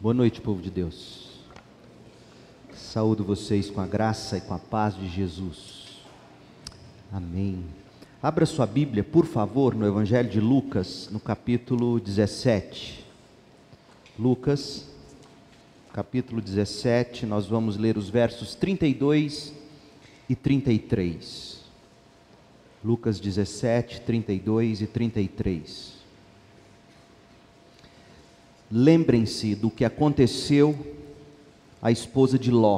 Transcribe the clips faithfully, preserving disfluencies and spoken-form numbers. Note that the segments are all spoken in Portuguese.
Boa noite, povo de Deus. Saúdo vocês com a graça e com a paz de Jesus. Amém. Abra sua Bíblia, por favor, no Evangelho de Lucas, no capítulo dezessete. Lucas, capítulo dezessete, nós vamos ler os versos trinta e dois e trinta e três. Lucas dezessete, trinta e dois e trinta e três. Lembrem-se do que aconteceu à esposa de Ló.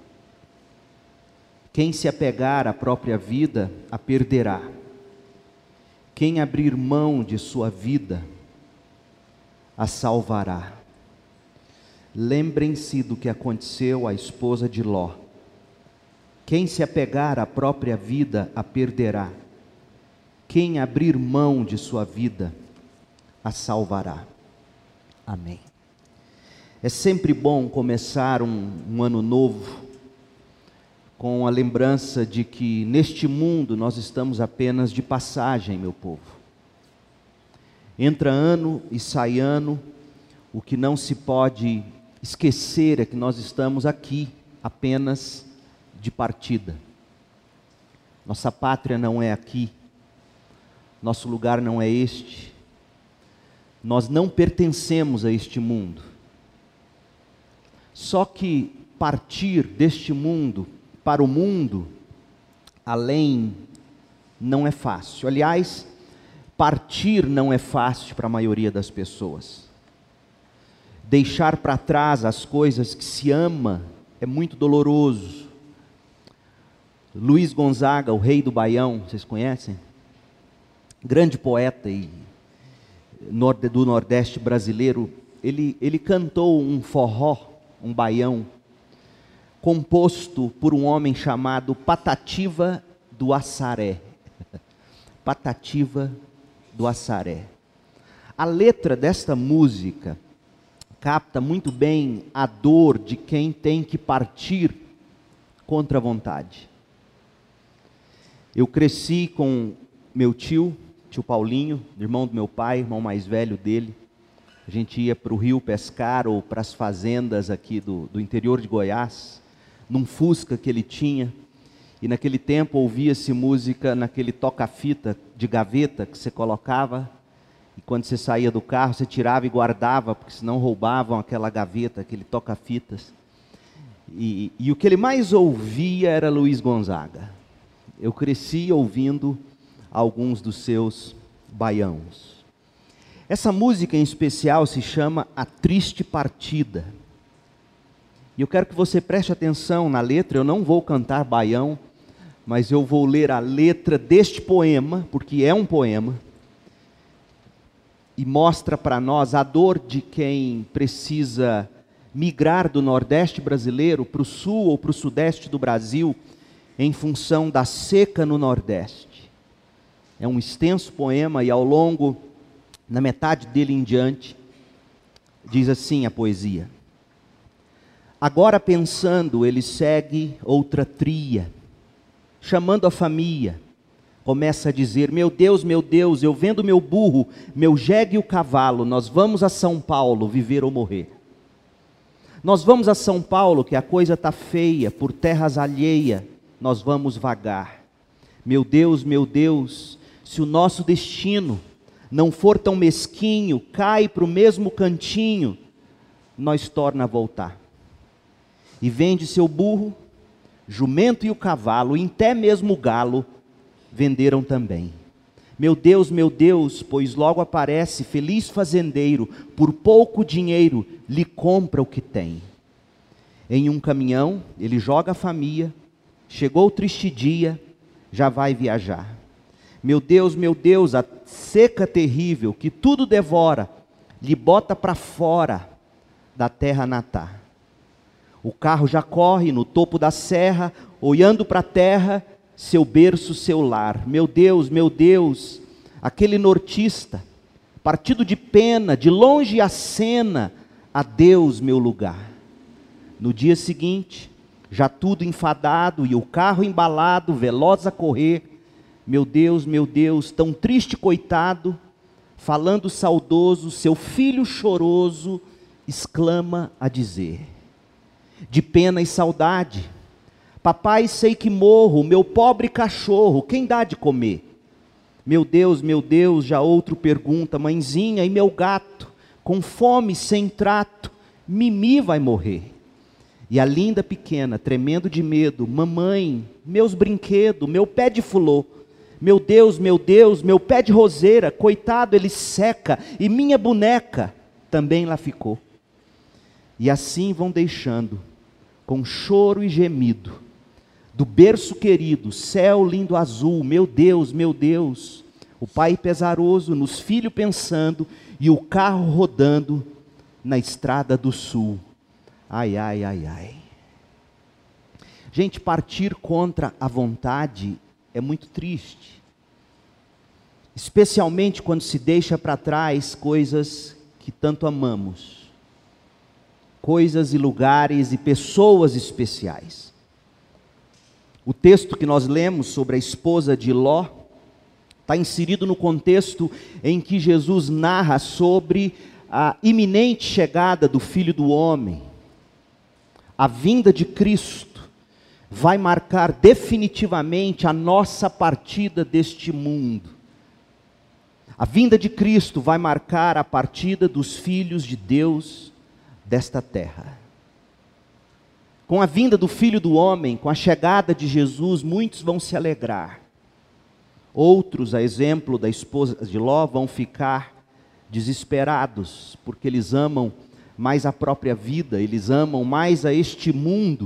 Quem se apegar à própria vida, a perderá. Quem abrir mão de sua vida, a salvará. Lembrem-se do que aconteceu à esposa de Ló. Quem se apegar à própria vida, a perderá. Quem abrir mão de sua vida, a salvará. Amém. É sempre bom começar um, um ano novo com a lembrança de que neste mundo nós estamos apenas de passagem, meu povo. Entra ano e sai ano, o que não se pode esquecer é que nós estamos aqui apenas de partida. Nossa pátria não é aqui, nosso lugar não é este. Nós não pertencemos a este mundo. Só que partir deste mundo para o mundo além não é fácil. Aliás, partir não é fácil para a maioria das pessoas. Deixar para trás as coisas que se ama é muito doloroso. Luiz Gonzaga, o rei do Baião, vocês conhecem? Grande poeta e do Nordeste brasileiro, ele, ele cantou um forró, um baião, composto por um homem chamado Patativa do Assaré. Patativa do Assaré. A letra desta música capta muito bem a dor de quem tem que partir contra a vontade. Eu cresci com meu tio, tio Paulinho, irmão do meu pai, irmão mais velho dele. A gente ia para o rio pescar ou para as fazendas aqui do, do interior de Goiás, num Fusca que ele tinha, e naquele tempo ouvia-se música naquele toca-fita de gaveta que você colocava, e quando você saía do carro você tirava e guardava, porque senão roubavam aquela gaveta, aquele toca-fitas. E, e o que ele mais ouvia era Luiz Gonzaga. Eu cresci ouvindo alguns dos seus baiãos. Essa música em especial se chama A Triste Partida. E eu quero que você preste atenção na letra. Eu não vou cantar baião, mas eu vou ler a letra deste poema, porque é um poema, e mostra para nós a dor de quem precisa migrar do Nordeste brasileiro para o Sul ou para o Sudeste do Brasil, em função da seca no Nordeste. É um extenso poema e ao longo, na metade dele em diante, diz assim a poesia. Agora pensando, ele segue outra tria, chamando a família, começa a dizer, meu Deus, meu Deus, eu vendo meu burro, meu jegue e o cavalo, nós vamos a São Paulo viver ou morrer. Nós vamos a São Paulo, que a coisa está feia, por terras alheias, nós vamos vagar. Meu Deus, meu Deus, se o nosso destino não for tão mesquinho, cai para o mesmo cantinho, nós torna a voltar. E vende seu burro, jumento e o cavalo, e até mesmo o galo, venderam também. Meu Deus, meu Deus, pois logo aparece feliz fazendeiro, por pouco dinheiro lhe compra o que tem. Em um caminhão, ele joga a família, chegou o triste dia, já vai viajar. Meu Deus, meu Deus, a seca terrível que tudo devora, lhe bota para fora da terra natal. O carro já corre no topo da serra, olhando para a terra, seu berço, seu lar. Meu Deus, meu Deus, aquele nortista, partido de pena, de longe acena, adeus meu lugar. No dia seguinte, já tudo enfadado e o carro embalado, veloz a correr, meu Deus, meu Deus, tão triste coitado, falando saudoso, seu filho choroso exclama a dizer, de pena e saudade, papai, sei que morro, meu pobre cachorro, quem dá de comer? Meu Deus, meu Deus, já outro pergunta, mãezinha, e meu gato, com fome, sem trato, Mimi vai morrer. E a linda pequena, tremendo de medo, mamãe, meus brinquedos, meu pé de fulô, meu Deus, meu Deus, meu pé de roseira, coitado, ele seca, e minha boneca também lá ficou. E assim vão deixando, com choro e gemido, do berço querido, céu lindo azul, meu Deus, meu Deus, o pai pesaroso, nos filhos pensando, e o carro rodando na estrada do sul. Ai, ai, ai, ai. Gente, partir contra a vontade é muito triste. Especialmente quando se deixa para trás coisas que tanto amamos. Coisas e lugares e pessoas especiais. O texto que nós lemos sobre a esposa de Ló está inserido no contexto em que Jesus narra sobre a iminente chegada do Filho do Homem. A vinda de Cristo vai marcar definitivamente a nossa partida deste mundo. A vinda de Cristo vai marcar a partida dos filhos de Deus desta terra. Com a vinda do Filho do Homem, com a chegada de Jesus, muitos vão se alegrar. Outros, a exemplo da esposa de Ló, vão ficar desesperados, porque eles amam mais a própria vida, eles amam mais a este mundo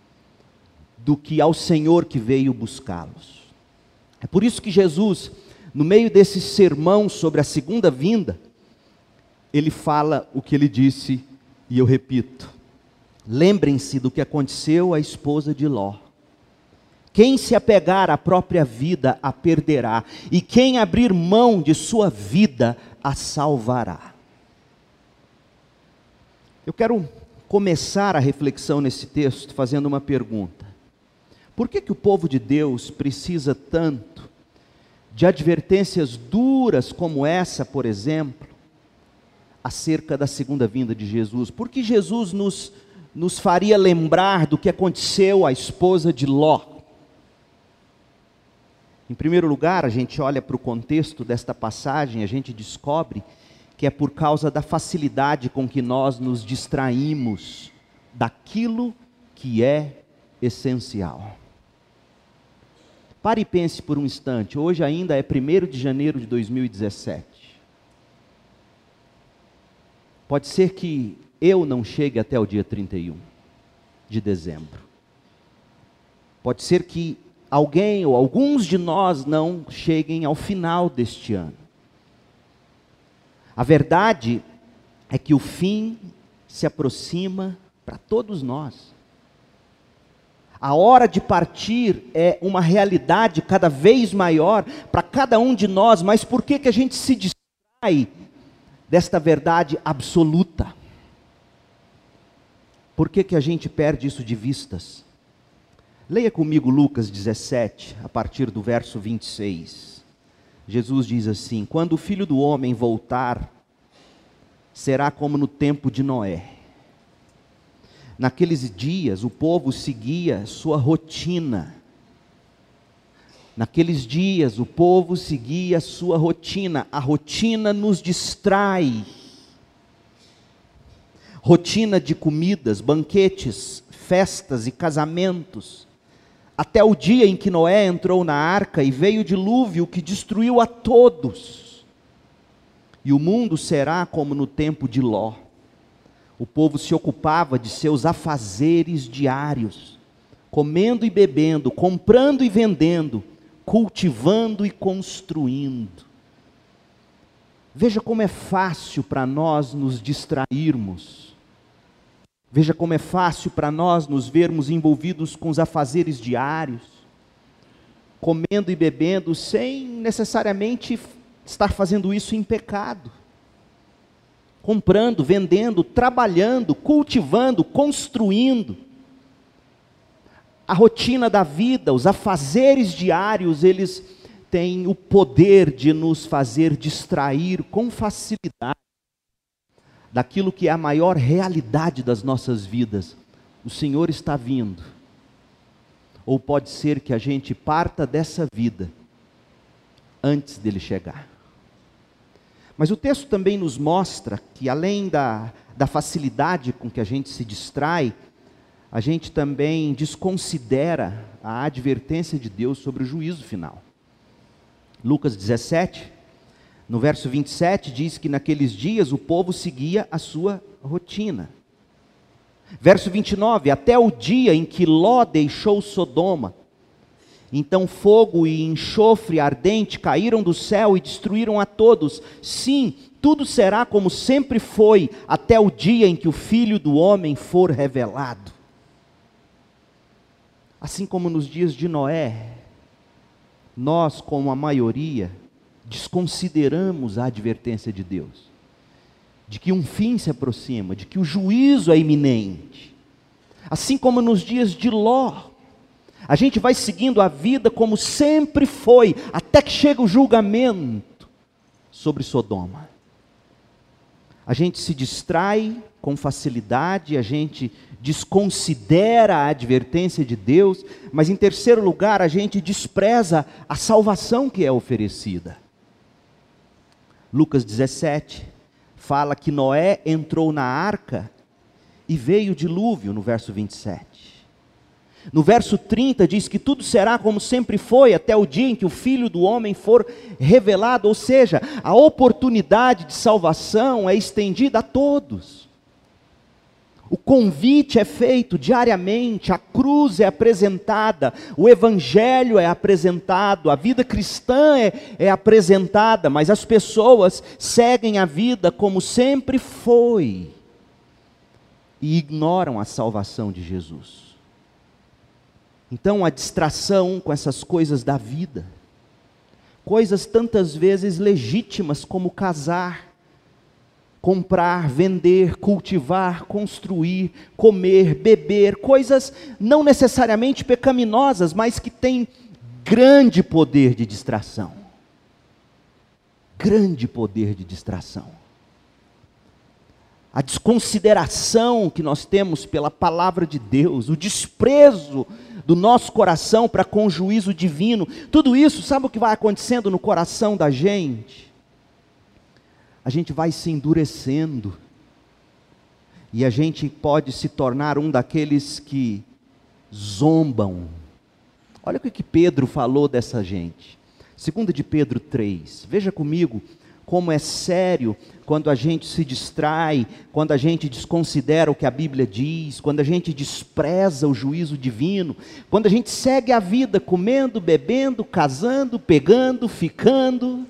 do que ao Senhor que veio buscá-los. É por isso que Jesus, no meio desse sermão sobre a segunda vinda, ele fala o que ele disse, e eu repito: lembrem-se do que aconteceu à esposa de Ló. Quem se apegar à própria vida a perderá, e quem abrir mão de sua vida a salvará. Eu quero começar a reflexão nesse texto fazendo uma pergunta. Por que que o povo de Deus precisa tanto de advertências duras como essa, por exemplo, acerca da segunda vinda de Jesus? Por que Jesus nos, nos faria lembrar do que aconteceu à esposa de Ló? Em primeiro lugar, a gente olha para o contexto desta passagem, a gente descobre que é por causa da facilidade com que nós nos distraímos daquilo que é essencial. Pare e pense por um instante, hoje ainda é primeiro de janeiro de dois mil e dezessete. Pode ser que eu não chegue até o dia trinta e um de dezembro. Pode ser que alguém ou alguns de nós não cheguem ao final deste ano. A verdade é que o fim se aproxima para todos nós. A hora de partir é uma realidade cada vez maior para cada um de nós, mas por que que a gente se distrai desta verdade absoluta? Por que que a gente perde isso de vistas? Leia comigo Lucas dezessete, a partir do verso vinte e seis. Jesus diz assim: quando o Filho do Homem voltar, será como no tempo de Noé. Naqueles dias o povo seguia sua rotina. Naqueles dias o povo seguia sua rotina. A rotina nos distrai. Rotina de comidas, banquetes, festas e casamentos. Até o dia em que Noé entrou na arca e veio o dilúvio que destruiu a todos. E o mundo será como no tempo de Ló. O povo se ocupava de seus afazeres diários, comendo e bebendo, comprando e vendendo, cultivando e construindo. Veja como é fácil para nós nos distrairmos. Veja como é fácil para nós nos vermos envolvidos com os afazeres diários, comendo e bebendo, sem necessariamente estar fazendo isso em pecado. Comprando, vendendo, trabalhando, cultivando, construindo. A rotina da vida, os afazeres diários, eles têm o poder de nos fazer distrair com facilidade. daquilo que é a maior realidade das nossas vidas. O Senhor está vindo. Ou pode ser que a gente parta dessa vida antes dele chegar. Mas o texto também nos mostra que, além da, da facilidade com que a gente se distrai, a gente também desconsidera a advertência de Deus sobre o juízo final. Lucas dezessete, no verso vinte e sete, diz que naqueles dias o povo seguia a sua rotina. Verso vinte e nove, até o dia em que Ló deixou Sodoma, então fogo e enxofre ardente caíram do céu e destruíram a todos. Sim, tudo será como sempre foi, até o dia em que o Filho do Homem for revelado. Assim como nos dias de Noé, nós, como a maioria, desconsideramos a advertência de Deus, de que um fim se aproxima, de que o juízo é iminente. Assim como nos dias de Ló, a gente vai seguindo a vida como sempre foi, até que chega o julgamento sobre Sodoma. A gente se distrai com facilidade, a gente desconsidera a advertência de Deus, mas em terceiro lugar, a gente despreza a salvação que é oferecida. Lucas dezessete fala que Noé entrou na arca e veio o dilúvio, no verso vinte e sete. No verso trinta diz que tudo será como sempre foi, até o dia em que o Filho do Homem for revelado, ou seja, a oportunidade de salvação é estendida a todos. O convite é feito diariamente, a cruz é apresentada, o evangelho é apresentado, a vida cristã é, é apresentada, mas as pessoas seguem a vida como sempre foi e ignoram a salvação de Jesus. Então a distração com essas coisas da vida, coisas tantas vezes legítimas como casar, comprar, vender, cultivar, construir, comer, beber, coisas não necessariamente pecaminosas, mas que têm grande poder de distração. Grande poder de distração. A desconsideração que nós temos pela palavra de Deus, o desprezo do nosso coração para com o juízo divino, tudo isso, sabe o que vai acontecendo no coração da gente? A gente vai se endurecendo, e a gente pode se tornar um daqueles que zombam. Olha o que Pedro falou dessa gente, segunda de Pedro três, veja comigo como é sério quando a gente se distrai, quando a gente desconsidera o que a Bíblia diz, quando a gente despreza o juízo divino, quando a gente segue a vida comendo, bebendo, casando, pegando, ficando,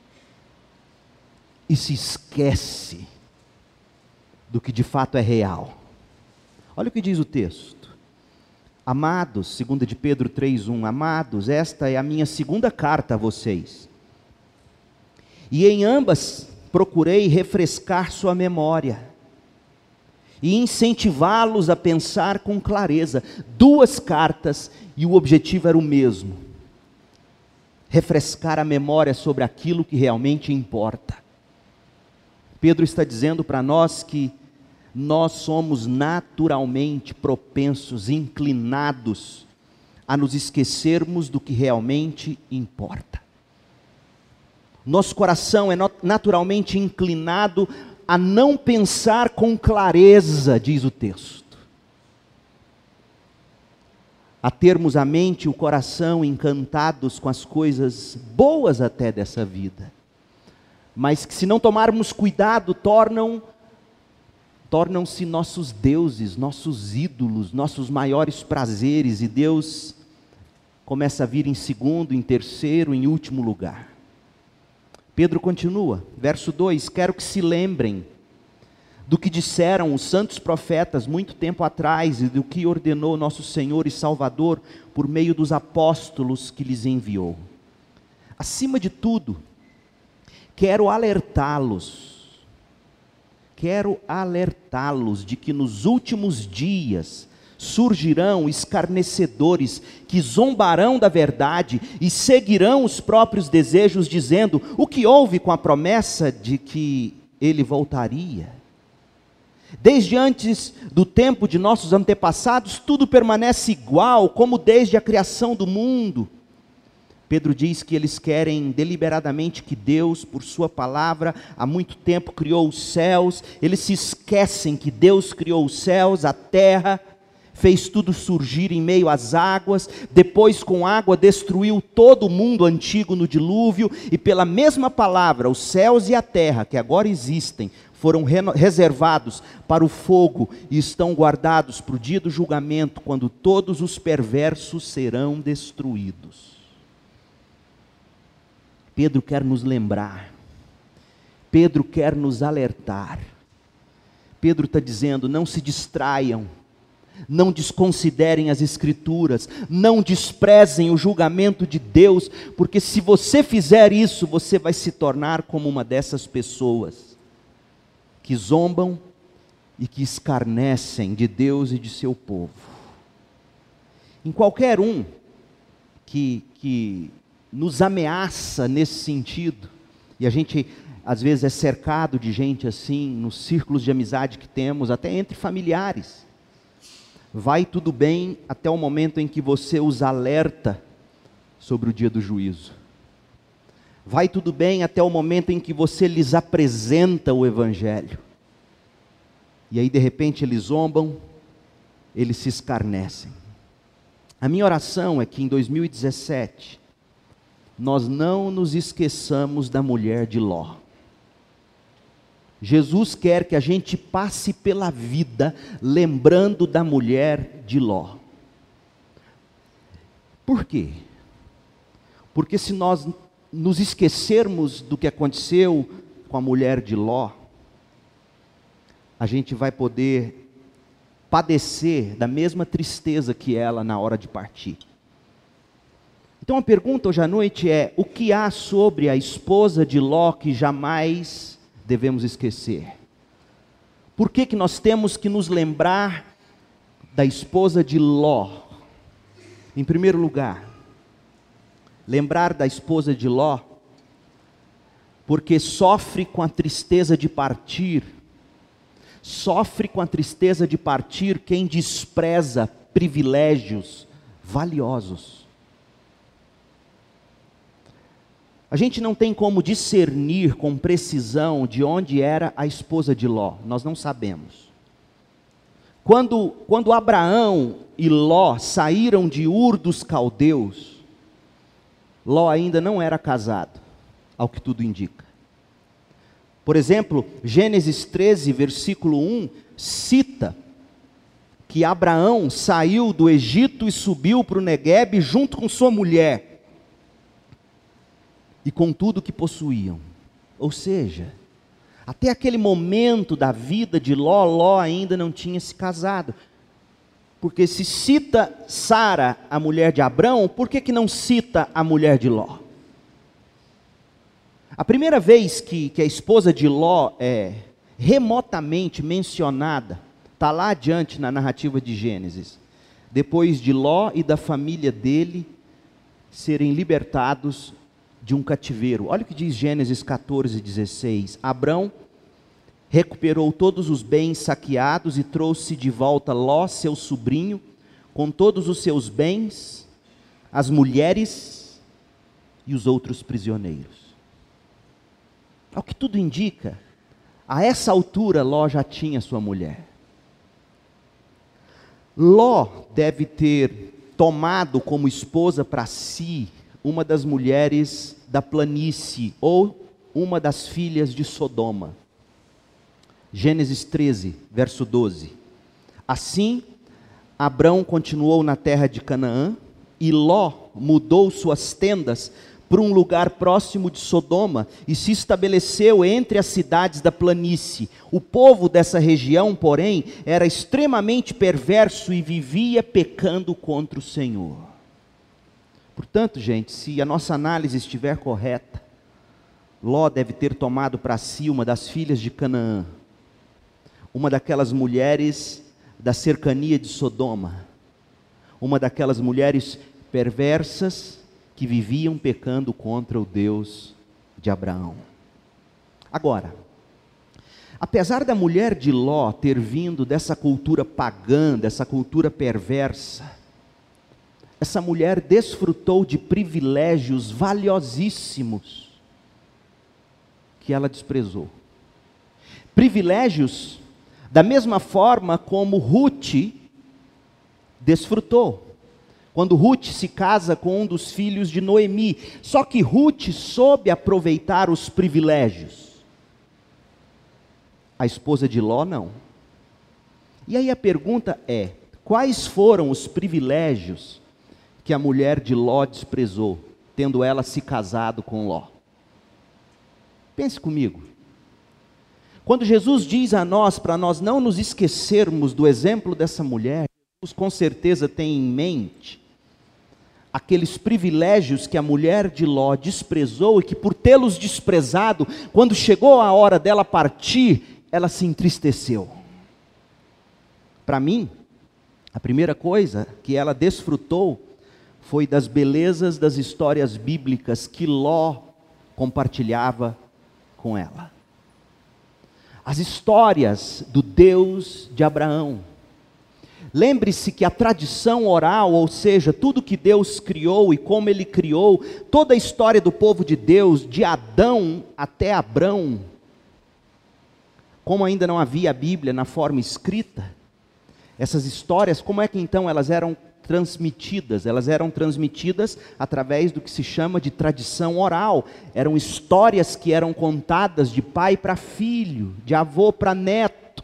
e se esquece do que de fato é real. Olha o que diz o texto. Amados, segunda de Pedro três, um, amados, esta é a minha segunda carta a vocês. E em ambas procurei refrescar sua memória e incentivá-los a pensar com clareza. Duas cartas e o objetivo era o mesmo: refrescar a memória sobre aquilo que realmente importa. Pedro está dizendo para nós que nós somos naturalmente propensos, inclinados a nos esquecermos do que realmente importa. Nosso coração é naturalmente inclinado a não pensar com clareza, diz o texto. A termos a mente e o coração encantados com as coisas boas até dessa vida, mas que, se não tomarmos cuidado, tornam, tornam-se nossos deuses, nossos ídolos, nossos maiores prazeres, e Deus começa a vir em segundo, em terceiro, em último lugar. Pedro continua, verso dois, quero que se lembrem do que disseram os santos profetas muito tempo atrás, e do que ordenou nosso Senhor e Salvador por meio dos apóstolos que lhes enviou. Acima de tudo, quero alertá-los, quero alertá-los de que nos últimos dias surgirão escarnecedores que zombarão da verdade e seguirão os próprios desejos, dizendo: o que houve com a promessa de que ele voltaria? Desde antes do tempo de nossos antepassados, tudo permanece igual, como desde a criação do mundo. Pedro diz que eles querem deliberadamente que Deus, por sua palavra, há muito tempo criou os céus. Eles se esquecem que Deus criou os céus, a terra, fez tudo surgir em meio às águas, depois com água destruiu todo o mundo antigo no dilúvio, e pela mesma palavra, os céus e a terra, que agora existem, foram reservados para o fogo e estão guardados para o dia do julgamento, quando todos os perversos serão destruídos. Pedro quer nos lembrar, Pedro quer nos alertar. Pedro está dizendo: não se distraiam, não desconsiderem as Escrituras, não desprezem o julgamento de Deus, porque se você fizer isso, você vai se tornar como uma dessas pessoas que zombam e que escarnecem de Deus e de seu povo. Em qualquer um que, que nos ameaça nesse sentido, e a gente às vezes é cercado de gente assim, nos círculos de amizade que temos, até entre familiares, vai tudo bem até o momento em que você os alerta sobre o dia do juízo. Vai tudo bem até o momento em que você lhes apresenta o Evangelho. E aí de repente eles zombam, eles se escarnecem. A minha oração é que em dois mil e dezessete, nós não nos esqueçamos da mulher de Ló. Jesus quer que a gente passe pela vida lembrando da mulher de Ló. Por quê? Porque se nós nos esquecermos do que aconteceu com a mulher de Ló, a gente vai poder padecer da mesma tristeza que ela na hora de partir. Então a pergunta hoje à noite é: o que há sobre a esposa de Ló que jamais devemos esquecer? Por que que nós temos que nos lembrar da esposa de Ló? Em primeiro lugar, lembrar da esposa de Ló, porque sofre com a tristeza de partir, sofre com a tristeza de partir quem despreza privilégios valiosos. A gente não tem como discernir com precisão de onde era a esposa de Ló, nós não sabemos. Quando, quando Abraão e Ló saíram de Ur dos Caldeus, Ló ainda não era casado, ao que tudo indica. Por exemplo, Gênesis treze, versículo um, cita que Abraão saiu do Egito e subiu para o Neguebe junto com sua mulher e com tudo que possuíam. Ou seja, até aquele momento da vida de Ló, Ló ainda não tinha se casado. Porque se cita Sara, a mulher de Abrão, por que que não cita a mulher de Ló? A primeira vez que, que a esposa de Ló é remotamente mencionada, está lá adiante na narrativa de Gênesis, depois de Ló e da família dele serem libertados de um cativeiro. Olha o que diz Gênesis catorze, dezesseis. Abrão recuperou todos os bens saqueados e trouxe de volta Ló, seu sobrinho, com todos os seus bens, as mulheres e os outros prisioneiros. Ao que tudo indica, a essa altura Ló já tinha sua mulher. Ló deve ter tomado como esposa para si uma das mulheres da planície, ou uma das filhas de Sodoma. Gênesis treze, verso doze. Assim, Abrão continuou na terra de Canaã, e Ló mudou suas tendas para um lugar próximo de Sodoma, e se estabeleceu entre as cidades da planície. O povo dessa região, porém, era extremamente perverso e vivia pecando contra o Senhor. Portanto, gente, se a nossa análise estiver correta, Ló deve ter tomado para si uma das filhas de Canaã, uma daquelas mulheres da cercania de Sodoma, uma daquelas mulheres perversas que viviam pecando contra o Deus de Abraão. Agora, Apesar da mulher de Ló ter vindo dessa cultura pagã, dessa cultura perversa, essa mulher desfrutou de privilégios valiosíssimos que ela desprezou. Privilégios da mesma forma como Ruth desfrutou, quando Ruth se casa com um dos filhos de Noemi. Só que Ruth soube aproveitar os privilégios. A esposa de Ló não. E aí a pergunta é: quais foram os privilégios que a mulher de Ló desprezou, tendo ela se casado com Ló? Pense comigo. Quando Jesus diz a nós, para nós não nos esquecermos do exemplo dessa mulher, Jesus com certeza tem em mente aqueles privilégios que a mulher de Ló desprezou, e que por tê-los desprezado, quando chegou a hora dela partir, ela se entristeceu. Para mim, a primeira coisa que ela desfrutou foi das belezas das histórias bíblicas que Ló compartilhava com ela. As histórias do Deus de Abraão. Lembre-se que a tradição oral, ou seja, tudo que Deus criou e como Ele criou, toda a história do povo de Deus, de Adão até Abrão, como ainda não havia a Bíblia na forma escrita, essas histórias, como é que então elas eram transmitidas? Elas eram transmitidas através do que se chama de tradição oral. Eram histórias que eram contadas de pai para filho, de avô para neto.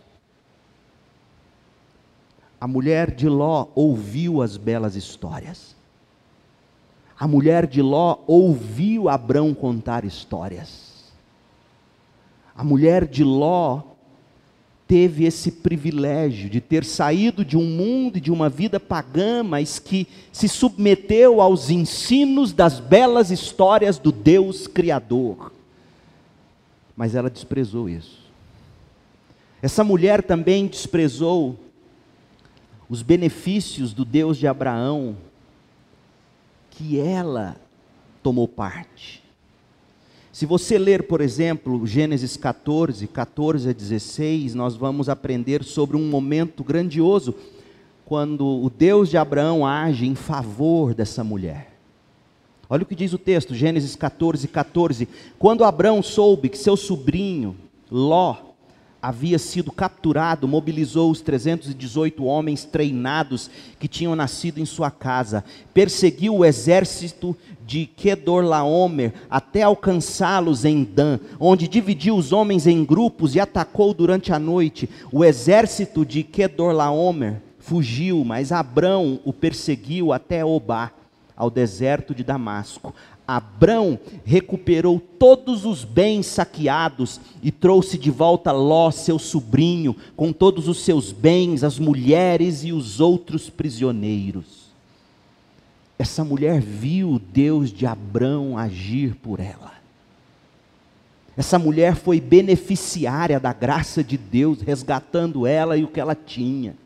A mulher de Ló ouviu as belas histórias. A mulher de Ló ouviu Abrão contar histórias. A mulher de Ló teve esse privilégio de ter saído de um mundo e de uma vida pagã, mas que se submeteu aos ensinos das belas histórias do Deus Criador. Mas ela desprezou isso. Essa mulher também desprezou os benefícios do Deus de Abraão, que ela tomou parte. Se você ler, por exemplo, Gênesis catorze, catorze a dezesseis, nós vamos aprender sobre um momento grandioso, quando o Deus de Abraão age em favor dessa mulher. Olha o que diz o texto, Gênesis catorze, catorze. Quando Abraão soube que seu sobrinho, Ló, havia sido capturado, mobilizou os trezentos e dezoito homens treinados que tinham nascido em sua casa, perseguiu o exército de Quedorlaomer até alcançá-los em Dan, onde dividiu os homens em grupos e atacou durante a noite. O exército de Quedorlaomer fugiu, mas Abrão o perseguiu até Obá, ao deserto de Damasco. Abrão recuperou todos os bens saqueados e trouxe de volta Ló, seu sobrinho, com todos os seus bens, as mulheres e os outros prisioneiros. Essa mulher viu o Deus de Abrão agir por ela. Essa mulher foi beneficiária da graça de Deus, resgatando ela e o que ela tinha.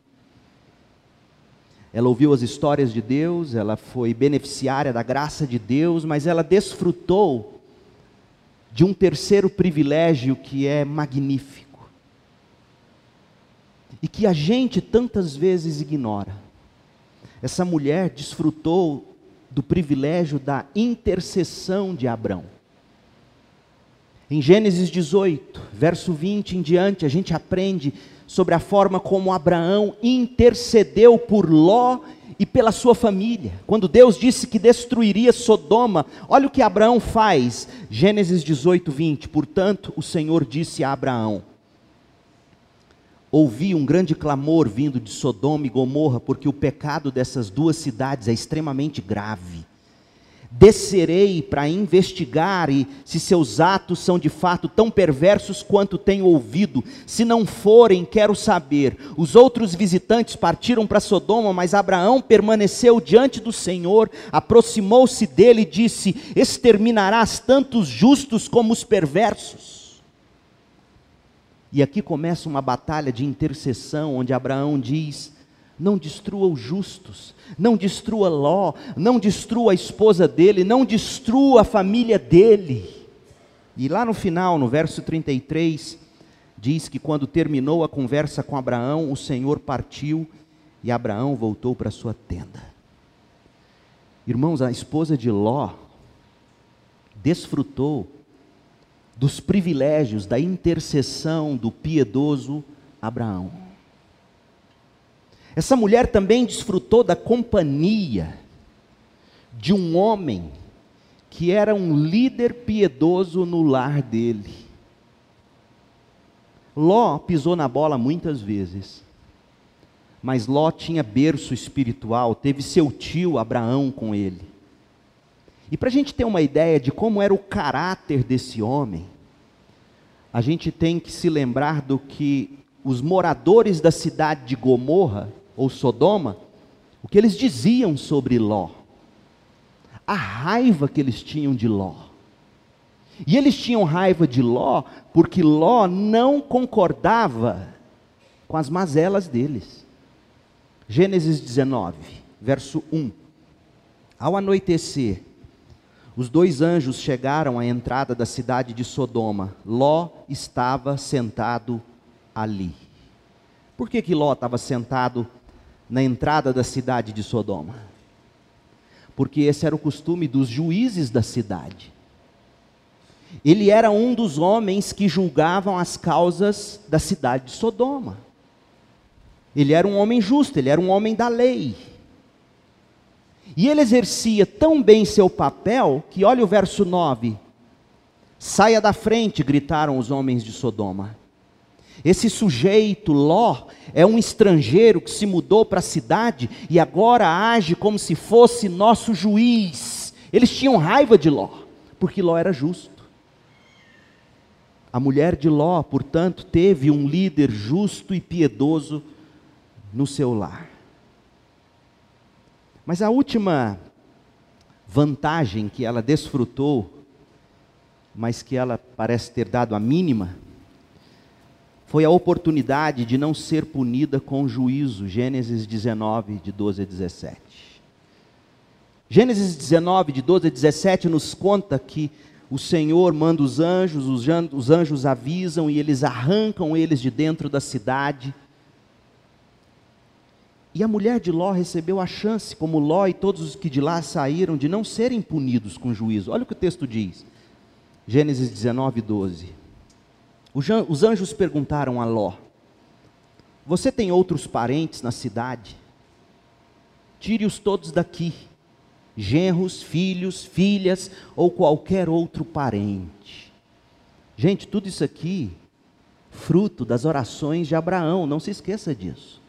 Ela ouviu as histórias de Deus, ela foi beneficiária da graça de Deus, mas ela desfrutou de um terceiro privilégio que é magnífico, e que a gente tantas vezes ignora. Essa mulher desfrutou do privilégio da intercessão de Abrão. Em Gênesis dezoito, verso vinte em diante, a gente aprende sobre a forma como Abraão intercedeu por Ló e pela sua família. Quando Deus disse que destruiria Sodoma, olha o que Abraão faz. Gênesis dezoito, vinte. Portanto, o Senhor disse a Abraão: ouvi um grande clamor vindo de Sodoma e Gomorra, porque o pecado dessas duas cidades é extremamente grave. Descerei para investigar e se seus atos são de fato tão perversos quanto tenho ouvido. Se não forem, quero saber. Os outros visitantes partiram para Sodoma, mas Abraão permaneceu diante do Senhor, aproximou-se dele e disse: exterminarás tanto os justos como os perversos? E aqui começa uma batalha de intercessão, onde Abraão diz: não destrua os justos, não destrua Ló, não destrua a esposa dele, não destrua a família dele. E lá no final, no verso trinta e três, diz que quando terminou a conversa com Abraão, o Senhor partiu e Abraão voltou para sua tenda. Irmãos, a esposa de Ló desfrutou dos privilégios da intercessão do piedoso Abraão. Essa mulher também desfrutou da companhia de um homem que era um líder piedoso no lar dele. Ló pisou na bola muitas vezes, mas Ló tinha berço espiritual, teve seu tio Abraão com ele. E para a gente ter uma ideia de como era o caráter desse homem, a gente tem que se lembrar do que os moradores da cidade de Gomorra, ou Sodoma, o que eles diziam sobre Ló. A raiva que eles tinham de Ló. E eles tinham raiva de Ló, porque Ló não concordava com as mazelas deles. Gênesis dezenove, verso um. Ao anoitecer, os dois anjos chegaram à entrada da cidade de Sodoma. Ló estava sentado ali. Por que que Ló estava sentado na entrada da cidade de Sodoma? Porque esse era o costume dos juízes da cidade. Ele era um dos homens que julgavam as causas da cidade de Sodoma. Ele era um homem justo, ele era um homem da lei. E ele exercia tão bem seu papel, que olha o verso nove. Saia da frente, gritaram os homens de Sodoma. Esse sujeito, Ló, é um estrangeiro que se mudou para a cidade e agora age como se fosse nosso juiz. Eles tinham raiva de Ló, porque Ló era justo. A mulher de Ló, portanto, teve um líder justo e piedoso no seu lar. Mas a última vantagem que ela desfrutou, mas que ela parece ter dado a mínima, foi a oportunidade de não ser punida com juízo. Gênesis dezenove, de doze a dezessete. Gênesis dezenove, de doze a dezessete, nos conta que o Senhor manda os anjos, os anjos avisam e eles arrancam eles de dentro da cidade. E a mulher de Ló recebeu a chance, como Ló e todos os que de lá saíram, de não serem punidos com juízo. Olha o que o texto diz. Gênesis dezenove, doze. Os anjos perguntaram a Ló: você tem outros parentes na cidade? Tire-os todos daqui, genros, filhos, filhas ou qualquer outro parente. Gente, tudo isso aqui, fruto das orações de Abraão, não se esqueça disso.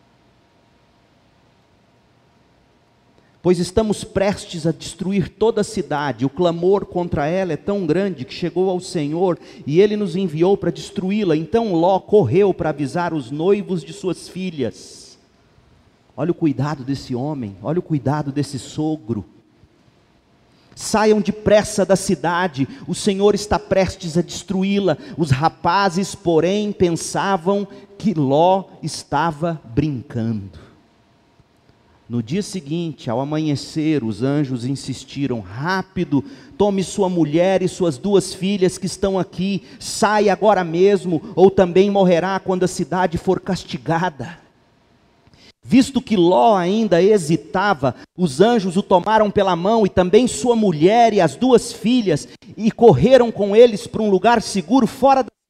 Pois estamos prestes a destruir toda a cidade, o clamor contra ela é tão grande que chegou ao Senhor e Ele nos enviou para destruí-la. Então Ló correu para avisar os noivos de suas filhas. Olha o cuidado desse homem, olha o cuidado desse sogro. Saiam depressa da cidade, o Senhor está prestes a destruí-la. Os rapazes, porém, pensavam que Ló estava brincando. No dia seguinte, ao amanhecer, os anjos insistiram: rápido, tome sua mulher e suas duas filhas que estão aqui, saia agora mesmo, ou também morrerá quando a cidade for castigada. Visto que Ló ainda hesitava, os anjos o tomaram pela mão e também sua mulher e as duas filhas, e correram com eles para um lugar seguro fora da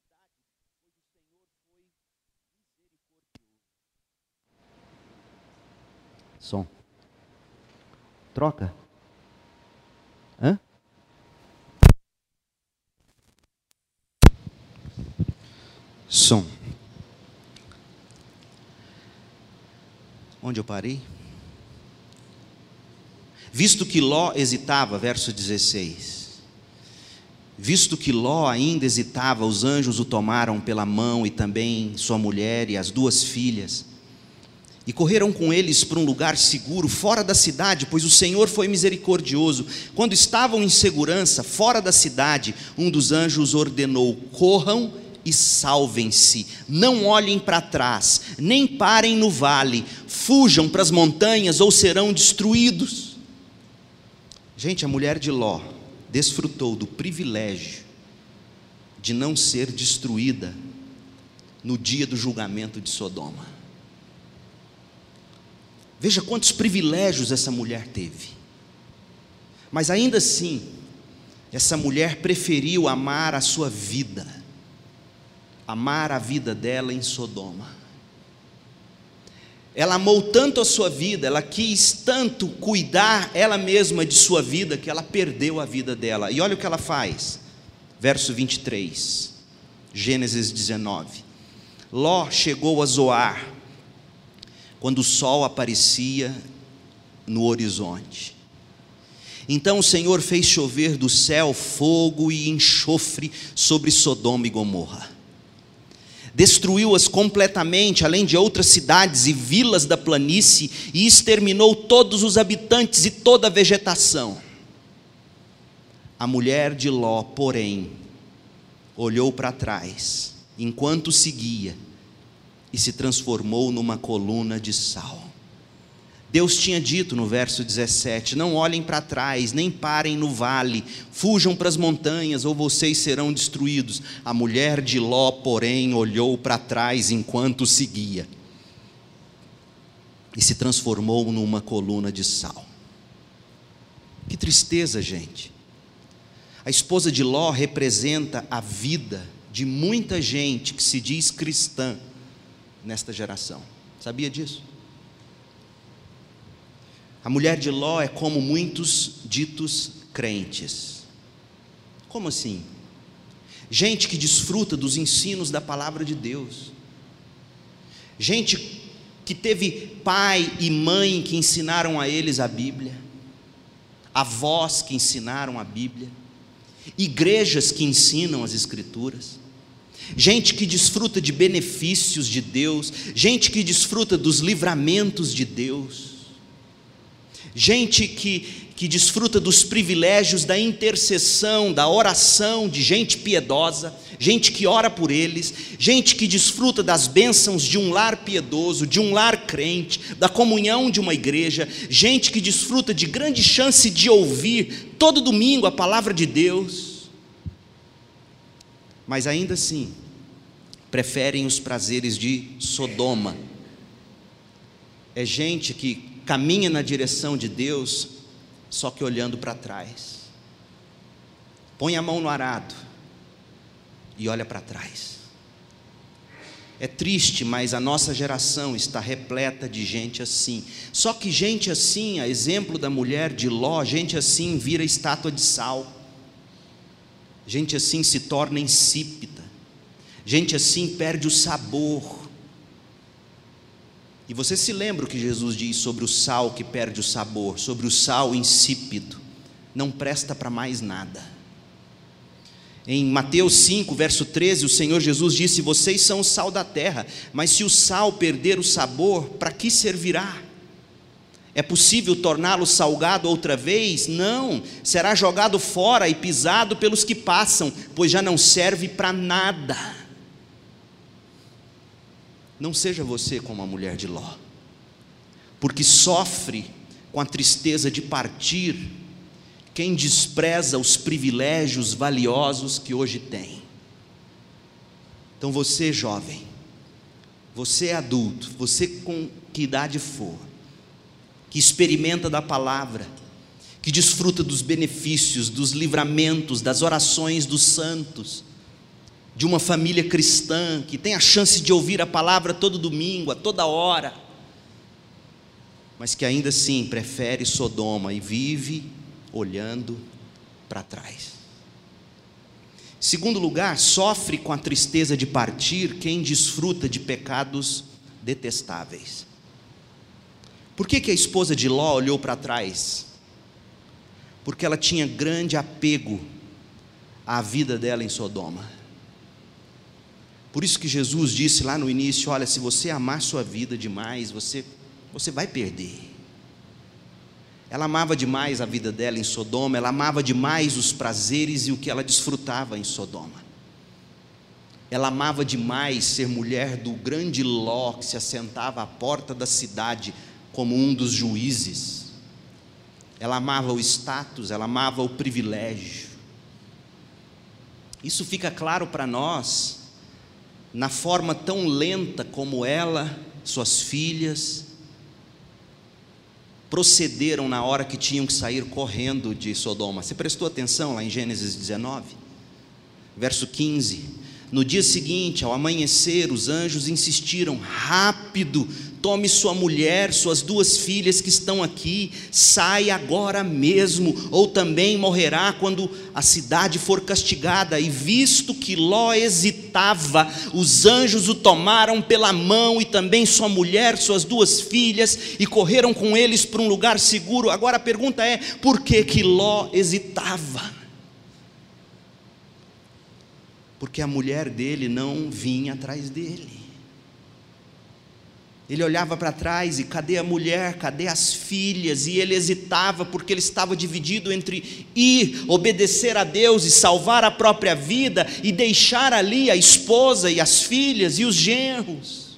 som. Troca. Hã? Som. Onde eu parei? Visto que Ló hesitava, verso dezesseis. Visto que Ló ainda hesitava, os anjos o tomaram pela mão e também sua mulher e as duas filhas, e correram com eles para um lugar seguro, fora da cidade, pois o Senhor foi misericordioso. Quando estavam em segurança, fora da cidade, um dos anjos ordenou: corram e salvem-se, não olhem para trás, nem parem no vale, fujam para as montanhas ou serão destruídos. Gente, a mulher de Ló desfrutou do privilégio de não ser destruída no dia do julgamento de Sodoma. Veja quantos privilégios essa mulher teve. Mas ainda assim, essa mulher preferiu amar a sua vida, amar a vida dela em Sodoma. Ela amou tanto a sua vida, ela quis tanto cuidar ela mesma de sua vida, que ela perdeu a vida dela. E olha o que ela faz, verso vinte e três, Gênesis dezenove. Ló chegou a Zoar, quando o sol aparecia no horizonte. Então o Senhor fez chover do céu fogo e enxofre sobre Sodoma e Gomorra. Destruiu-as completamente, além de outras cidades e vilas da planície, e exterminou todos os habitantes e toda a vegetação. A mulher de Ló, porém, olhou para trás, enquanto seguia, e se transformou numa coluna de sal. Deus tinha dito no verso dezessete: não olhem para trás, nem parem no vale, fujam para as montanhas, ou vocês serão destruídos. A mulher de Ló, porém, olhou para trás enquanto seguia, e se transformou numa coluna de sal. Que tristeza, gente. A esposa de Ló representa a vida de muita gente que se diz cristã nesta geração. Sabia disso? A mulher de Ló é como muitos ditos crentes. Como assim? Gente que desfruta dos ensinos da palavra de Deus. Gente que teve pai e mãe que ensinaram a eles a Bíblia. Avós que ensinaram a Bíblia. Igrejas que ensinam as Escrituras. Gente que desfruta de benefícios de Deus. Gente que desfruta dos livramentos de Deus. Gente que, que desfruta dos privilégios da intercessão, da oração de gente piedosa, gente que ora por eles, gente que desfruta das bênçãos de um lar piedoso, de um lar crente, da comunhão de uma igreja, gente que desfruta de grande chance de ouvir todo domingo a palavra de Deus, mas ainda assim preferem os prazeres de Sodoma. É gente que caminha na direção de Deus, só que olhando para trás. Põe a mão no arado e olha para trás. É triste, mas a nossa geração está repleta de gente assim. Só que gente assim, a exemplo da mulher de Ló, gente assim vira estátua de sal. Gente assim se torna insípida. Gente assim perde o sabor. E você se lembra o que Jesus diz sobre o sal que perde o sabor, sobre o sal insípido, não presta para mais nada. Em Mateus cinco, verso treze, o Senhor Jesus disse: vocês são o sal da terra, mas se o sal perder o sabor, para que servirá? É possível torná-lo salgado outra vez? Não, será jogado fora e pisado pelos que passam, pois já não serve para nada. Não seja você como a mulher de Ló, porque sofre com a tristeza de partir quem despreza os privilégios valiosos que hoje tem. Então você jovem, você adulto, você com que idade for, que experimenta da palavra, que desfruta dos benefícios, dos livramentos, das orações dos santos, de uma família cristã, que tem a chance de ouvir a palavra todo domingo, a toda hora, mas que ainda assim prefere Sodoma e vive olhando para trás. Segundo lugar, sofre com a tristeza de partir quem desfruta de pecados detestáveis. Por que que a esposa de Ló olhou para trás? Porque ela tinha grande apego à vida dela em Sodoma. Por isso que Jesus disse lá no início: olha, se você amar sua vida demais, você, você vai perder. Ela amava demais a vida dela em Sodoma, ela amava demais os prazeres e o que ela desfrutava em Sodoma. Ela amava demais ser mulher do grande Ló, que se assentava à porta da cidade como um dos juízes. Ela amava o status, ela amava o privilégio. Isso fica claro para nós na forma tão lenta como ela, suas filhas, procederam na hora que tinham que sair correndo de Sodoma. Você prestou atenção lá em Gênesis dezenove? Verso quinze. No dia seguinte, ao amanhecer, os anjos insistiram: rápido, tome sua mulher, suas duas filhas que estão aqui, sai agora mesmo, ou também morrerá quando a cidade for castigada. E visto que Ló hesitava, os anjos o tomaram pela mão, e também sua mulher, suas duas filhas, e correram com eles para um lugar seguro. Agora a pergunta é: por que que Ló hesitava? Porque a mulher dele não vinha atrás dele. Ele olhava para trás e cadê a mulher, cadê as filhas? E ele hesitava porque ele estava dividido entre ir obedecer a Deus e salvar a própria vida, e deixar ali a esposa e as filhas e os genros.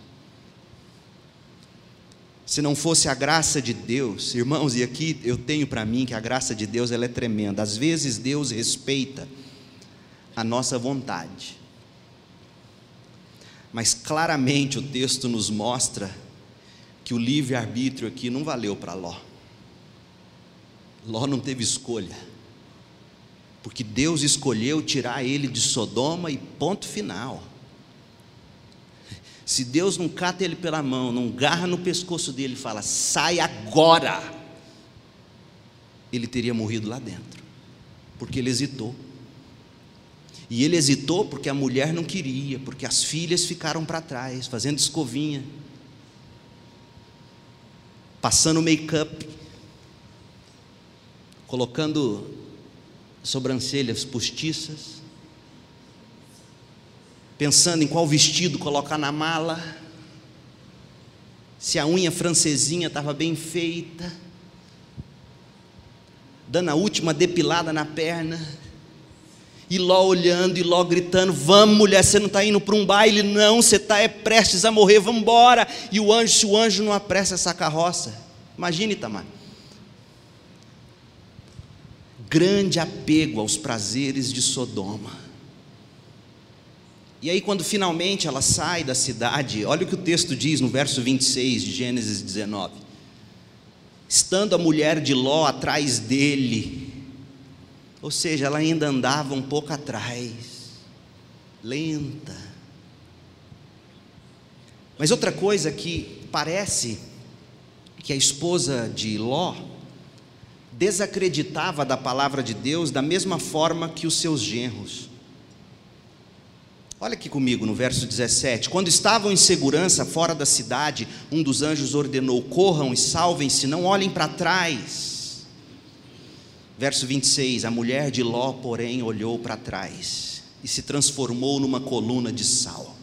Se não fosse a graça de Deus, irmãos, e aqui eu tenho para mim que a graça de Deus ela é tremenda. Às vezes Deus respeita a nossa vontade, mas claramente o texto nos mostra que o livre-arbítrio aqui não valeu para Ló. Ló não teve escolha, porque Deus escolheu tirar ele de Sodoma e ponto final. Se Deus não cata ele pela mão, não garra no pescoço dele e fala: sai agora, ele teria morrido lá dentro, porque ele hesitou. E ele hesitou porque a mulher não queria, porque as filhas ficaram para trás, fazendo escovinha, passando make-up, colocando sobrancelhas postiças, pensando em qual vestido colocar na mala, se a unha francesinha estava bem feita, dando a última depilada na perna. E Ló olhando, e Ló gritando: vamos, mulher, você não está indo para um baile? Não, você está é prestes a morrer, vamos embora. E o anjo, se o anjo não apressa essa carroça, imagine, Itamar, grande apego aos prazeres de Sodoma. E aí quando finalmente ela sai da cidade, olha o que o texto diz no verso vinte e seis de Gênesis dezenove: estando a mulher de Ló atrás dele, ou seja, ela ainda andava um pouco atrás, lenta. Mas outra coisa que parece que a esposa de Ló desacreditava da palavra de Deus da mesma forma que os seus genros. Olha aqui comigo no verso dezessete: quando estavam em segurança fora da cidade, um dos anjos ordenou: corram e salvem-se, não olhem para trás. Verso vinte e seis: a mulher de Ló, porém, olhou para trás e se transformou numa coluna de sal.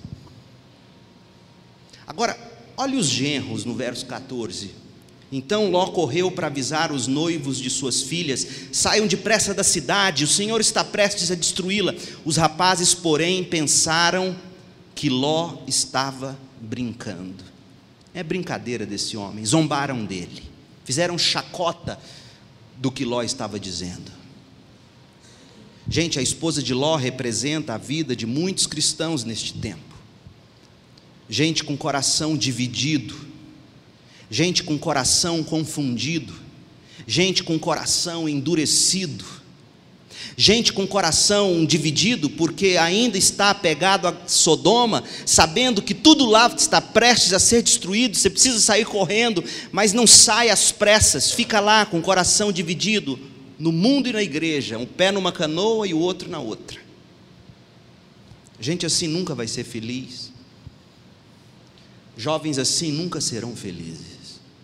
Agora, olha os genros no verso quatorze: então Ló correu para avisar os noivos de suas filhas: saiam depressa da cidade, o Senhor está prestes a destruí-la. Os rapazes, porém, pensaram que Ló estava brincando. É brincadeira desse homem, zombaram dele, fizeram chacota do que Ló estava dizendo. Gente, a esposa de Ló representa a vida de muitos cristãos neste tempo. Gente com coração dividido, gente com coração confundido, gente com coração endurecido, gente com coração dividido porque ainda está apegado a Sodoma, sabendo que tudo lá está prestes a ser destruído. Você precisa sair correndo, mas não sai às pressas, fica lá com o coração dividido, no mundo e na igreja, um pé numa canoa e o outro na outra. Gente assim nunca vai ser feliz. Jovens assim nunca serão felizes.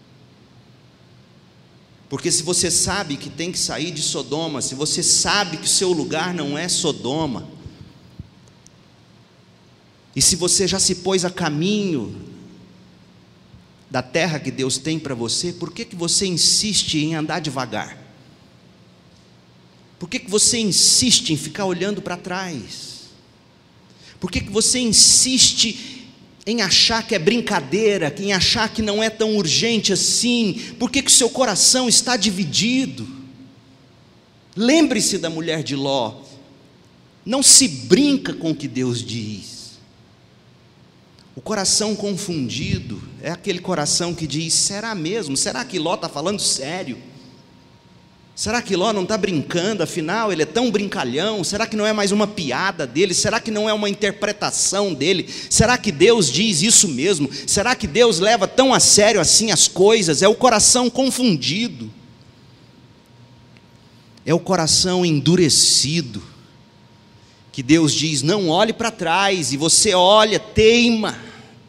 Porque se você sabe que tem que sair de Sodoma, se você sabe que o seu lugar não é Sodoma, e se você já se pôs a caminho da terra que Deus tem para você, por que que você insiste em andar devagar? Por que que você insiste em ficar olhando para trás? Por que que você insiste em achar que é brincadeira, em achar que não é tão urgente assim? Por que que o seu coração está dividido? Lembre-se da mulher de Ló. Não se brinca com o que Deus diz. O coração confundido é aquele coração que diz: será mesmo? Será que Ló está falando sério? Será que Ló não está brincando? Afinal, ele é tão brincalhão. Será que não é mais uma piada dele? Será que não é uma interpretação dele? Será que Deus diz isso mesmo? Será que Deus leva tão a sério assim as coisas? É o coração confundido, é o coração endurecido, que Deus diz: não olhe para trás, e você olha, teima.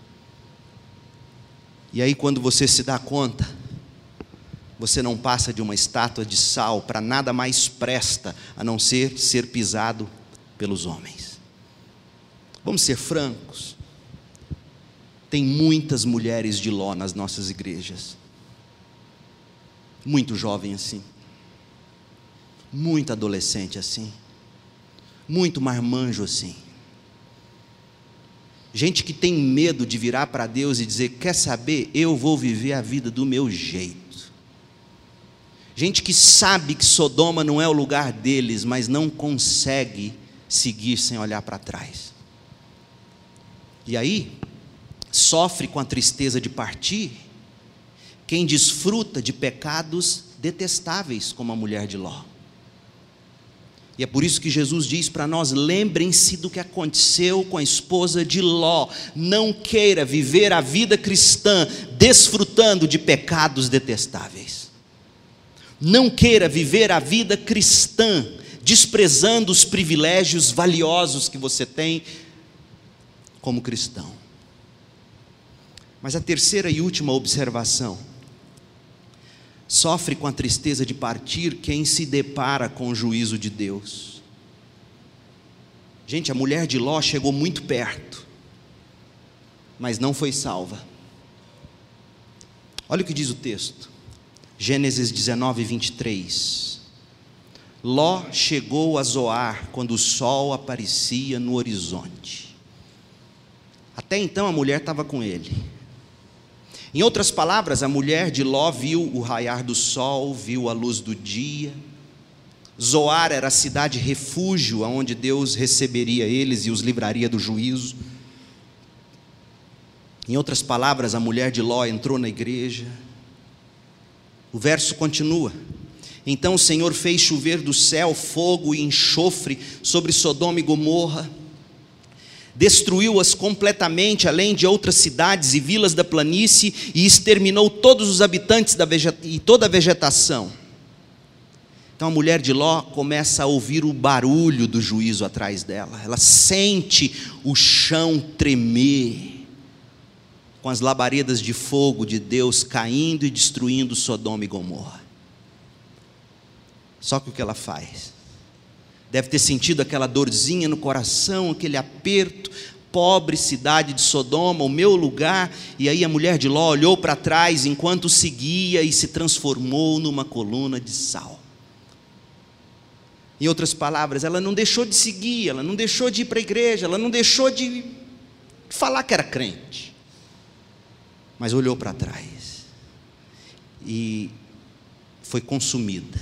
E aí, quando você se dá conta, você não passa de uma estátua de sal, para nada mais presta a não ser ser pisado pelos homens. Vamos ser francos, tem muitas mulheres de Ló nas nossas igrejas, muito jovem assim, muito adolescente assim, muito marmanjo assim, gente que tem medo de virar para Deus e dizer: quer saber, eu vou viver a vida do meu jeito. Gente que sabe que Sodoma não é o lugar deles, mas não consegue seguir sem olhar para trás. E aí, sofre com a tristeza de partir quem desfruta de pecados detestáveis, como a mulher de Ló. E é por isso que Jesus diz para nós: lembrem-se do que aconteceu com a esposa de Ló. Não queira viver a vida cristã desfrutando de pecados detestáveis. Não queira viver a vida cristã desprezando os privilégios valiosos que você tem como cristão. Mas a terceira e última observação: sofre com a tristeza de partir quem se depara com o juízo de Deus. Gente, a mulher de Ló chegou muito perto, mas não foi salva. Olha o que diz o texto, Gênesis dezenove, vinte e três. Ló chegou a Zoar quando o sol aparecia no horizonte. Até então a mulher estava com ele. Em outras palavras, a mulher de Ló viu o raiar do sol, viu a luz do dia. Zoar era a cidade refúgio, onde Deus receberia eles e os livraria do juízo. Em outras palavras, a mulher de Ló entrou na igreja. O verso continua: então o Senhor fez chover do céu fogo e enxofre sobre Sodoma e Gomorra, destruiu-as completamente, além de outras cidades e vilas da planície, e exterminou todos os habitantes da vegeta- e toda a vegetação. Então a mulher de Ló começa a ouvir o barulho do juízo atrás dela. Ela sente o chão tremer com as labaredas de fogo de Deus caindo e destruindo Sodoma e Gomorra. Só que o que ela faz? Deve ter sentido aquela dorzinha no coração, aquele aperto. Pobre cidade de Sodoma, o meu lugar. E aí a mulher de Ló olhou para trás enquanto seguia e se transformou numa coluna de sal. Em outras palavras, ela não deixou de seguir, ela não deixou de ir para a igreja, ela não deixou de falar que era crente, mas olhou para trás e foi consumida.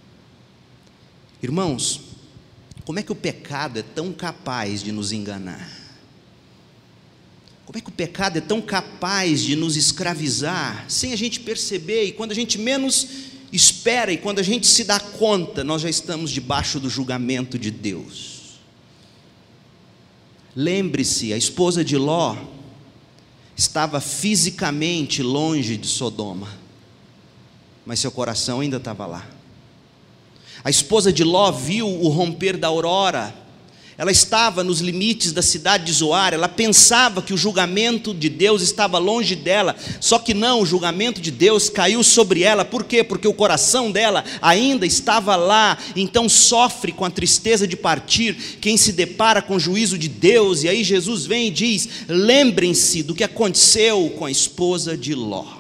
Irmãos, como é que o pecado é tão capaz de nos enganar? Como é que o pecado é tão capaz de nos escravizar, sem a gente perceber, e quando a gente menos espera, e quando a gente se dá conta, nós já estamos debaixo do julgamento de Deus? Lembre-se, a esposa de Ló estava fisicamente longe de Sodoma, mas seu coração ainda estava lá. A esposa de Ló viu o romper da aurora, ela estava nos limites da cidade de Zoar, ela pensava que o julgamento de Deus estava longe dela, só que não, o julgamento de Deus caiu sobre ela. Por quê? Porque o coração dela ainda estava lá. Então sofre com a tristeza de partir quem se depara com o juízo de Deus. E aí Jesus vem e diz: lembrem-se do que aconteceu com a esposa de Ló.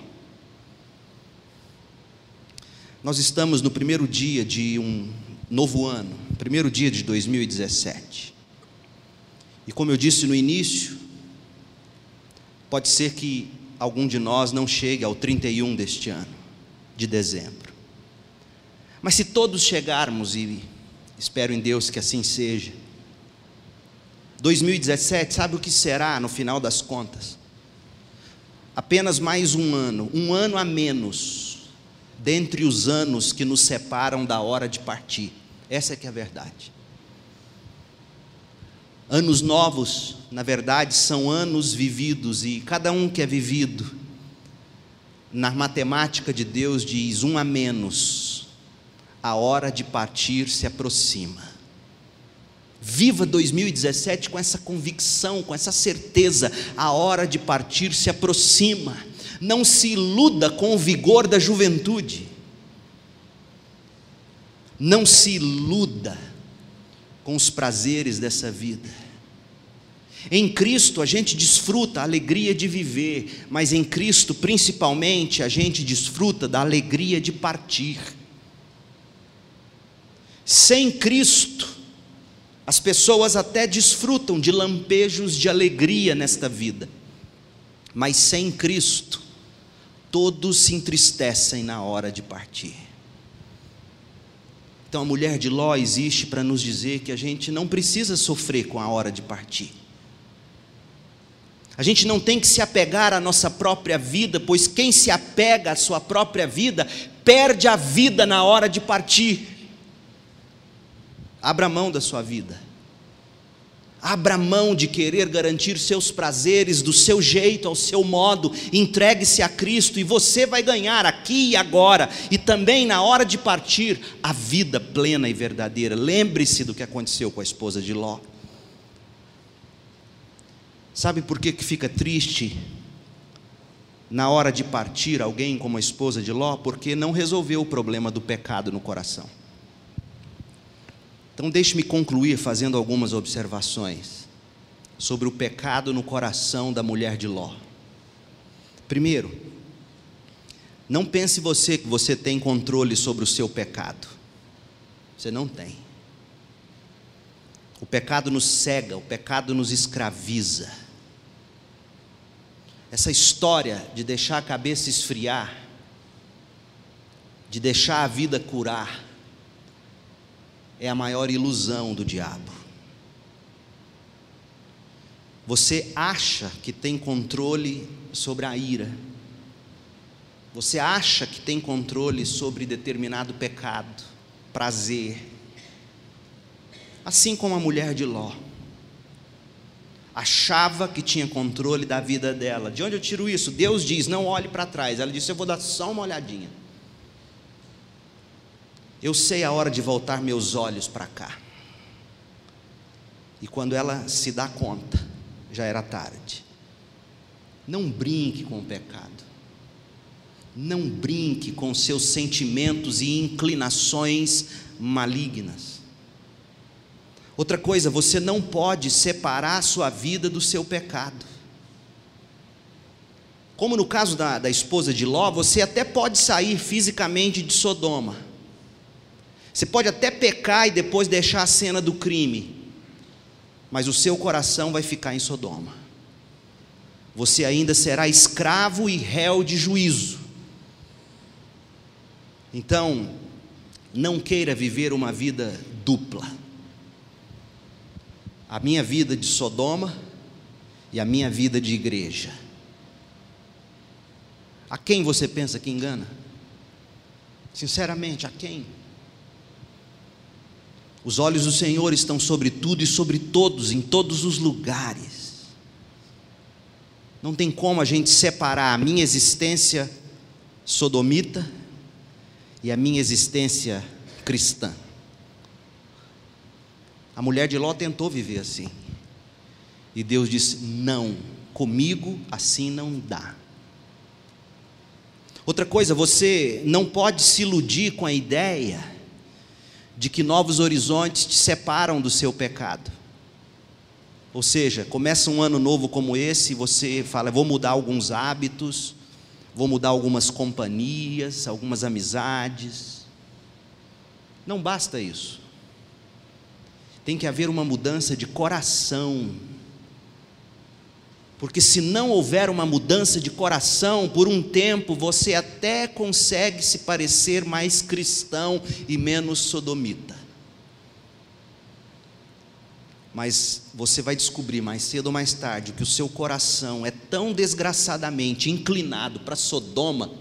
Nós estamos no primeiro dia de um novo ano, primeiro dia de dois mil e dezessete. E como eu disse no início, pode ser que algum de nós não chegue ao trinta e um deste ano, de dezembro. Mas se todos chegarmos, e espero em Deus que assim seja, dois mil e dezessete, sabe o que será no final das contas? Apenas mais um ano, um ano a menos, dentre os anos que nos separam da hora de partir. Essa é que é a verdade. Anos novos, na verdade, são anos vividos, e cada um que é vivido, na matemática de Deus diz um a menos, a hora de partir se aproxima. Viva dois mil e dezessete com essa convicção, com essa certeza, a hora de partir se aproxima. Não se iluda com o vigor da juventude, não se iluda com os prazeres dessa vida. Em Cristo a gente desfruta a alegria de viver, mas em Cristo principalmente a gente desfruta da alegria de partir. Sem Cristo, as pessoas até desfrutam de lampejos de alegria nesta vida, mas sem Cristo, todos se entristecem na hora de partir. Então a mulher de Ló existe para nos dizer que a gente não precisa sofrer com a hora de partir. A gente não tem que se apegar à nossa própria vida, pois quem se apega à sua própria vida, perde a vida na hora de partir. Abra mão da sua vida, abra mão de querer garantir seus prazeres do seu jeito, ao seu modo, entregue-se a Cristo e você vai ganhar aqui e agora, e também na hora de partir, a vida plena e verdadeira. Lembre-se do que aconteceu com a esposa de Ló. Sabe por que que fica triste na hora de partir alguém como a esposa de Ló? Porque não resolveu o problema do pecado no coração. Então deixe-me concluir fazendo algumas observações sobre o pecado no coração da mulher de Ló. Primeiro, não pense você que você tem controle sobre o seu pecado. Você não tem. O pecado nos cega, o pecado nos escraviza. Essa história de deixar a cabeça esfriar, de deixar a vida curar, é a maior ilusão do diabo. Você acha que tem controle sobre a ira, você acha que tem controle sobre determinado pecado, prazer, assim como a mulher de Ló achava que tinha controle da vida dela. De onde eu tiro isso? Deus diz, não olhe para trás. Ela disse, eu vou dar só uma olhadinha. Eu sei a hora de voltar meus olhos para cá. E quando ela se dá conta, já era tarde. Não brinque com o pecado. Não brinque com seus sentimentos e inclinações malignas. Outra coisa, você não pode separar a sua vida do seu pecado. Como no caso da, da esposa de Ló, você até pode sair fisicamente de Sodoma. Você pode até pecar e depois deixar a cena do crime, mas o seu coração vai ficar em Sodoma. Você ainda será escravo e réu de juízo. Então, não queira viver uma vida dupla. A minha vida de Sodoma e a minha vida de igreja. A quem você pensa que engana? Sinceramente, a quem? Os olhos do Senhor estão sobre tudo e sobre todos, em todos os lugares. Não tem como a gente separar a minha existência sodomita e a minha existência cristã. A mulher de Ló tentou viver assim, e Deus disse, não, comigo assim não dá. Outra coisa, você não pode se iludir com a ideia de que novos horizontes te separam do seu pecado. Ou seja, começa um ano novo como esse, e você fala, vou mudar alguns hábitos, vou mudar algumas companhias, algumas amizades. Não basta isso. Tem que haver uma mudança de coração, porque se não houver uma mudança de coração, por um tempo você até consegue se parecer mais cristão e menos sodomita, Mas você vai descobrir mais cedo ou mais tarde que o seu coração é tão desgraçadamente inclinado para Sodoma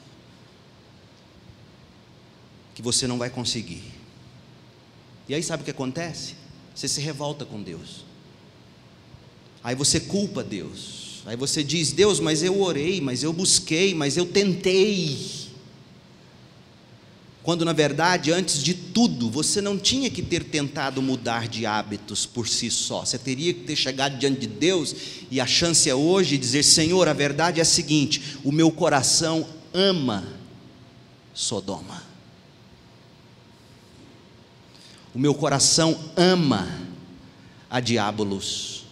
que você não vai conseguir. E aí sabe o que acontece? Você se revolta com Deus. Aí você culpa Deus. Aí você diz: Deus, mas eu orei, mas eu busquei, mas eu tentei. Quando na verdade, antes de tudo, você não tinha que ter tentado mudar de hábitos por si só. Você teria que ter chegado diante de Deus, e a chance é hoje dizer: Senhor, a verdade é a seguinte, o meu coração ama Sodoma. O meu coração ama a Diabolos,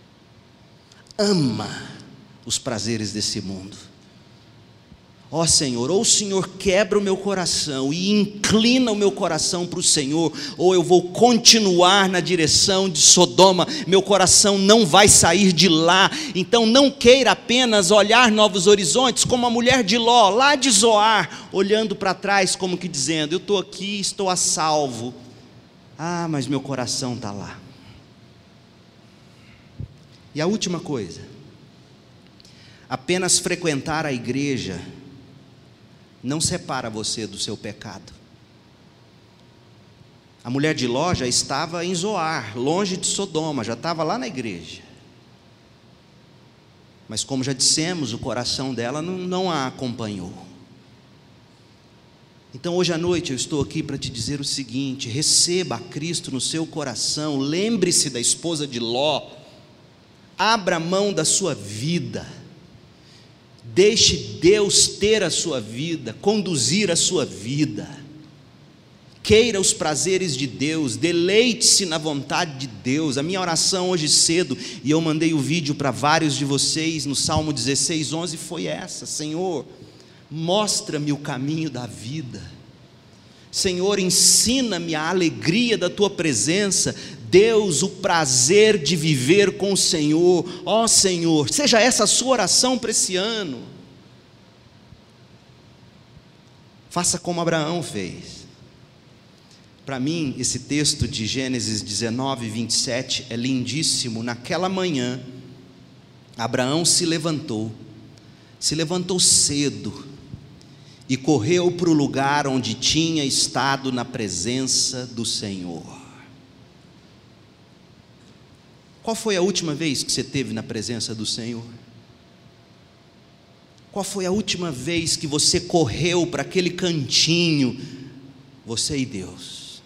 ama os prazeres desse mundo. Ó oh, Senhor, ou o Senhor quebra o meu coração e inclina o meu coração para o Senhor, ou eu vou continuar na direção de Sodoma, meu coração não vai sair de lá. Então não queira apenas olhar novos horizontes, como a mulher de Ló, lá de Zoar, olhando para trás como que dizendo: eu estou aqui, estou a salvo. Ah, mas meu coração está lá. E a última coisa, apenas frequentar a igreja não separa você do seu pecado. A mulher de Ló já estava em Zoar, longe de Sodoma, já estava lá na igreja. Mas como já dissemos, o coração dela não, não a acompanhou. Então hoje à noite eu estou aqui para te dizer o seguinte: receba a Cristo no seu coração, lembre-se da esposa de Ló, abra mão da sua vida, deixe Deus ter a sua vida, conduzir a sua vida, queira os prazeres de Deus, deleite-se na vontade de Deus. A minha oração hoje cedo, e eu mandei o vídeo para vários de vocês no Salmo dezesseis, onze, foi essa: Senhor, mostra-me o caminho da vida. Senhor, ensina-me a alegria da Tua presença. Deus, o prazer de viver com o Senhor. Ó Senhor, seja essa a sua oração para esse ano. Faça como Abraão fez. Para mim, esse texto de Gênesis dezenove, vinte e sete é lindíssimo. Naquela manhã, Abraão se levantou, se levantou cedo, e correu para o lugar onde tinha estado na presença do Senhor. Qual foi a última vez que você esteve na presença do Senhor? Qual foi a última vez que você correu para aquele cantinho, você e Deus?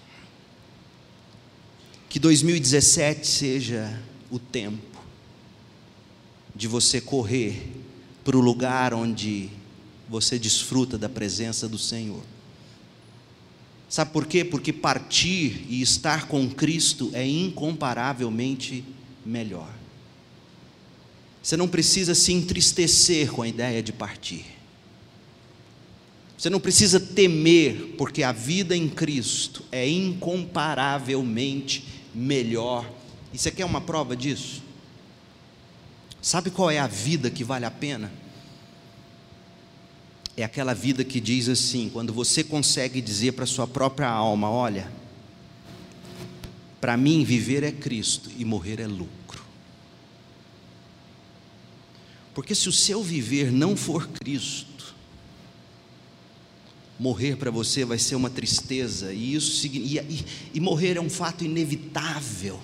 Que dois mil e dezessete seja o tempo de você correr para o lugar onde você desfruta da presença do Senhor. Sabe por quê? Porque partir e estar com Cristo é incomparavelmente melhor. Você não precisa se entristecer com a ideia de partir. Você não precisa temer, porque a vida em Cristo é incomparavelmente melhor. E você quer uma prova disso? Sabe qual é a vida que vale a pena? É aquela vida que diz assim, quando você consegue dizer para a sua própria alma: olha, para mim viver é Cristo e morrer é lucro. Porque se o seu viver não for Cristo, morrer para você vai ser uma tristeza, e, isso, e, e, e morrer é um fato inevitável.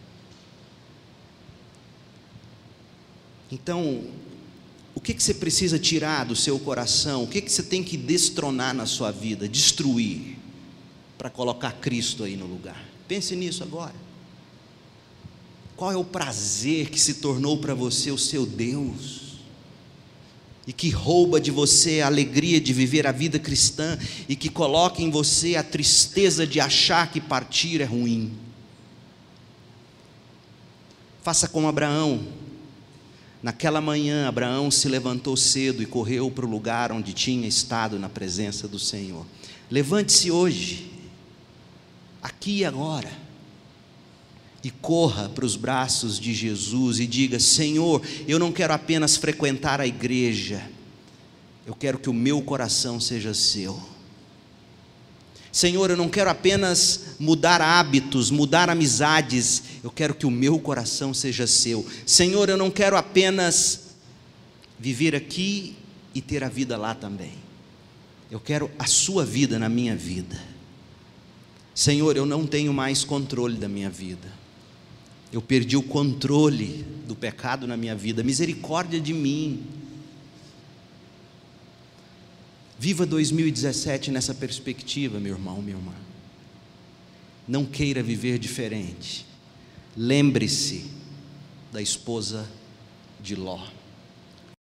Então, o que, que você precisa tirar do seu coração? O que, que você tem que destronar na sua vida, destruir, para colocar Cristo aí no lugar? Pense nisso agora. Qual é o prazer que se tornou para você o seu Deus, e que rouba de você a alegria de viver a vida cristã, e que coloca em você a tristeza de achar que partir é ruim? Faça como Abraão. Naquela manhã, Abraão se levantou cedo e correu para o lugar onde tinha estado na presença do Senhor. Levante-se hoje, aqui e agora, e corra para os braços de Jesus e diga: Senhor, eu não quero apenas frequentar a igreja, eu quero que o meu coração seja seu. Senhor, eu não quero apenas mudar hábitos, mudar amizades, eu quero que o meu coração seja seu. Senhor, eu não quero apenas viver aqui e ter a vida lá também. Eu quero a sua vida na minha vida. Senhor, eu não tenho mais controle da minha vida. Eu perdi o controle do pecado na minha vida. Misericórdia de mim. Viva dois mil e dezessete nessa perspectiva, meu irmão, minha irmã. Não queira viver diferente. Lembre-se da esposa de Ló.